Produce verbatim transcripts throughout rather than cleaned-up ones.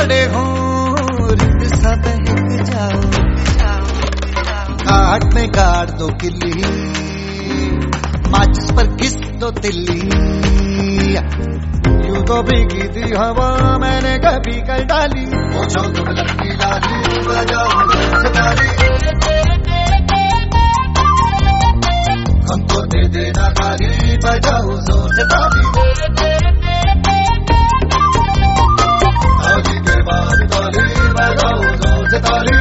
पड़े हो रित सा बहक जाओ, काट में गाड़ दो किल्ली, माचिस पर किस दो तिल्ली, यूं तो भीगी थी हवा मैंने कभी कर डाली, पूछो तुम लड़की लाली बजाओ जोर से ताली, हमको दे देना गाली बजाओ जोर से ताली, ताली के बाद ताली बजाओ जोर से ताली,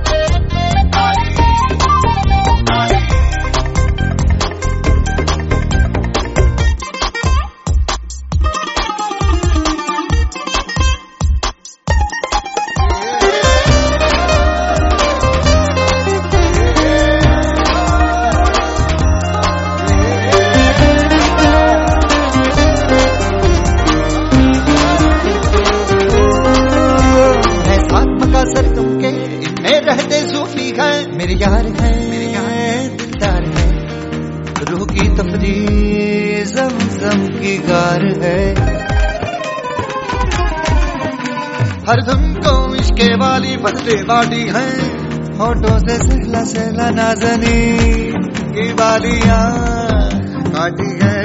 रहते सूफी है मेरे यार है, मेरे यार दिलदार है, रूह की तफरी ज़म-ज़म की गार है, हर धुन को इश्के वाली बदले बाटी है, होठों से सहला सहला नाज़नी की बालियां काटी है,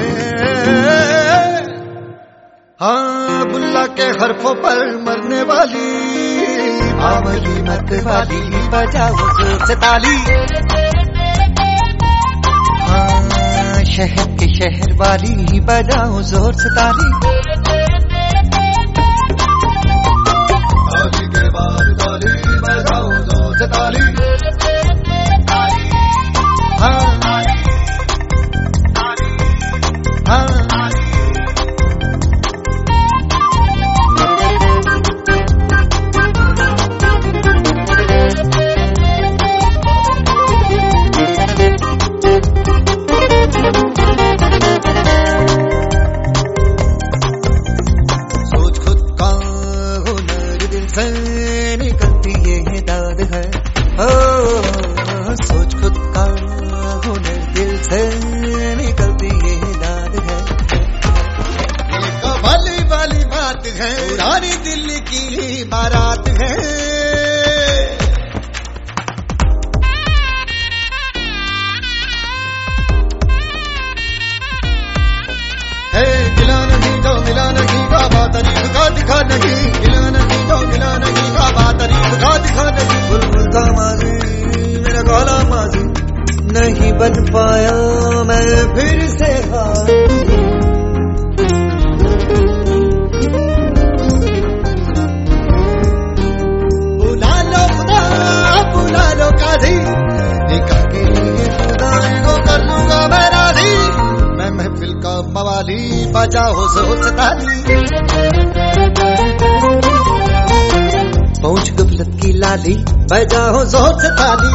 हाँ बुल्ला के हरफों पर मरने वाली आमली मत वाली बजाओ जोर से ताली, हाँ शहर के शहर वाली बजाओ जोर से ताली, ताली के बाद ताली बजाओ जोर से ताली, हाँ हाँ निकलती ये दाद है, ओ सोच खुद का हुनर दिल से निकलती ये दाद है, ये कमाल वाली बात है, पुरानी दिल्ली की बारात है, गिला नहीं तो मिला नहीं का बात का दिखा नहीं, गिला नहीं तो मिला नहीं का बात का दिखा नहीं, बुलबुल का माजी मेरा गौला माजी नहीं बन पाया मैं फिर से हार, बुला लो खुदा बुला लो काजी, निकाह के लिए खुदाई को कर लूंगा मैं राजी, मैं महफिल का मवाली बजाओ जोर से ताली, पहुंच गुफलत की लाली बजाओ जोर से ताली,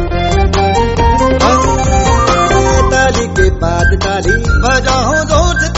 ताली के बाद ताली बजाओ जोर से